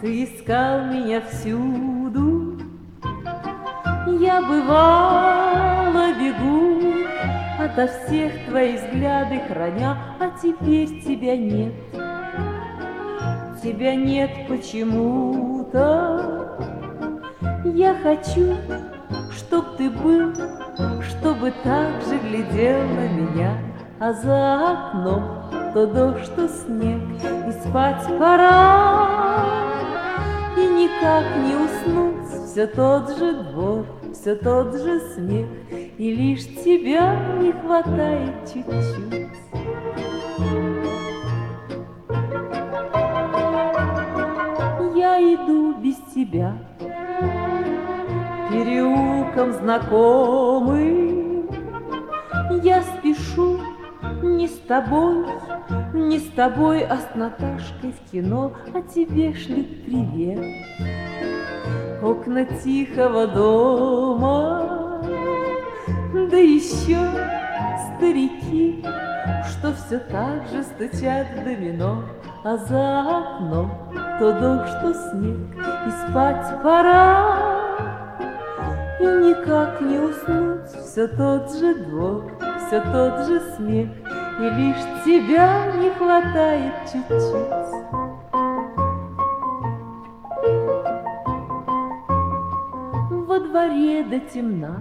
Ты искал меня всюду, я бывало бегу, ото всех твои взгляды храня, а теперь тебя нет. Тебя нет почему-то. Я хочу, чтоб ты был, чтобы так же глядел на меня, а за окном то дождь, то снег, и спать пора, и никак не уснуть. Все тот же двор, все тот же смех, и лишь тебя не хватает чуть-чуть. Я иду без тебя переулком знакомым, я спешу не с тобой, не с тобой, а с Наташкой в кино, а тебе шлют привет. Окна тихого дома, да еще старики, что все так же стучат в домино, а за окном то дождь, то снег, и спать пора, и никак не уснуть. Все тот же двор, все тот же смех, и лишь тебя не хватает чуть-чуть. Во дворе до темна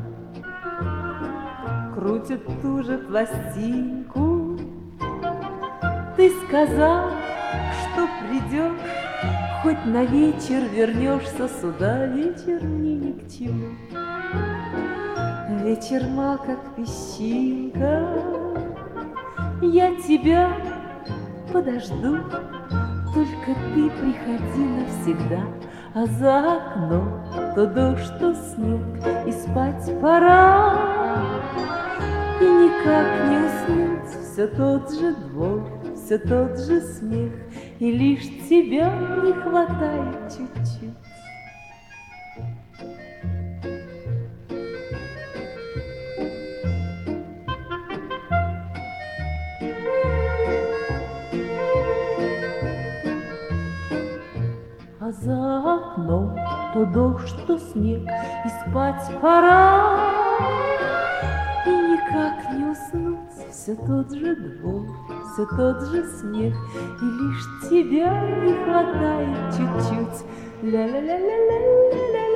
крутят ту же пластинку. Ты сказал, что придешь, хоть на вечер вернешься сюда. Вечер мне ни к чему, вечер мал, как песчинка. Я тебя подожду, только ты приходи навсегда, а за окном то дождь, то снег, и спать пора, и никак не уснуть. Все тот же двор, все тот же смех, и лишь тебя не хватает чуть-чуть. А за окном то дождь, то снег, и спать пора, и никак не уснуть. Все тот же двор, все тот же смех, и лишь тебя не хватает чуть-чуть. Ля-ля-ля-ля-ля-ля-ля.